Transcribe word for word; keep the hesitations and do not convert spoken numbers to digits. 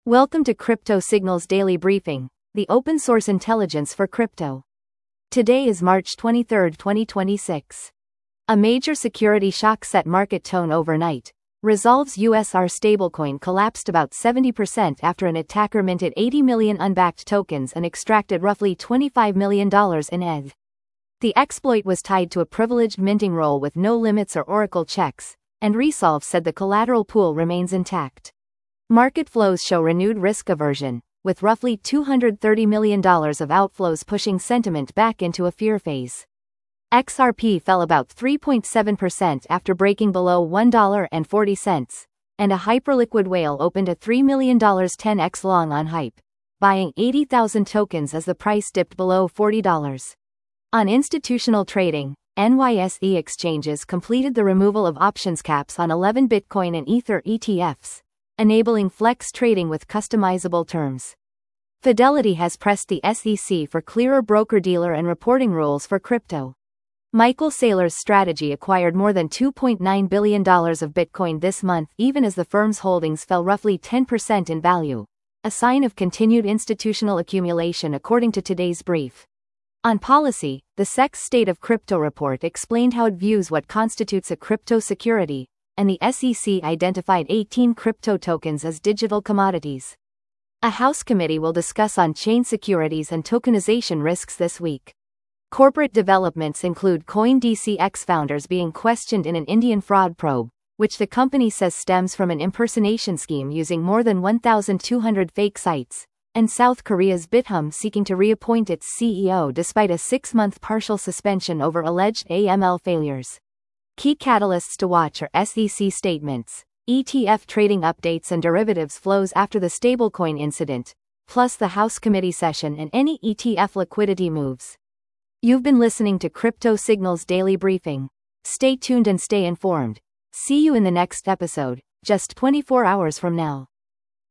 Welcome to Crypto Signals Daily Briefing, the open source intelligence for crypto. Today is March twenty-third, twenty twenty-six. A major security shock set market tone overnight. Resolve's U S R stablecoin collapsed about seventy percent after an attacker minted eighty million unbacked tokens and extracted roughly twenty-five million dollars in E T H. The exploit was tied to a privileged minting role with no limits or Oracle checks, and Resolve said the collateral pool remains intact. Market flows show renewed risk aversion, with roughly two hundred thirty million dollars of outflows pushing sentiment back into a fear phase. X R P fell about three point seven percent after breaking below one dollar and forty cents, and a hyperliquid whale opened a three million dollars ten x long on Hype, buying eighty thousand tokens as the price dipped below forty dollars. On institutional trading, N Y S E exchanges completed the removal of options caps on eleven Bitcoin and Ether E T Fs, enabling flex trading with customizable terms. Fidelity has pressed the S E C for clearer broker-dealer and reporting rules for crypto. Michael Saylor's strategy acquired more than two point nine billion dollars of Bitcoin this month even as the firm's holdings fell roughly ten percent in value, a sign of continued institutional accumulation according to today's brief. On policy, the S E C's State of Crypto report explained how it views what constitutes a crypto security, and the S E C identified eighteen crypto tokens as digital commodities. A House committee will discuss on-chain securities and tokenization risks this week. Corporate developments include CoinDCX founders being questioned in an Indian fraud probe, which the company says stems from an impersonation scheme using more than one thousand two hundred fake sites, and South Korea's Bithumb seeking to reappoint its C E O despite a six-month partial suspension over alleged A M L failures. Key catalysts to watch are S E C statements, E T F trading updates and derivatives flows after the stablecoin incident, plus the House committee session and any E T F liquidity moves. You've been listening to Crypto Signals Daily Briefing. Stay tuned and stay informed. See you in the next episode, just twenty-four hours from now.